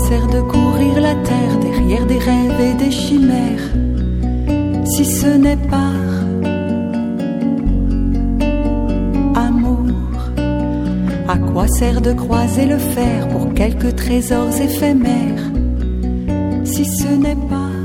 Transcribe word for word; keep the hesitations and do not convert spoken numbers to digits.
sert de courir la terre derrière des rêves et des chimères, si ce n'est par amour? À quoi sert de croiser le fer pour quelques trésors éphémères, si ce n'est pas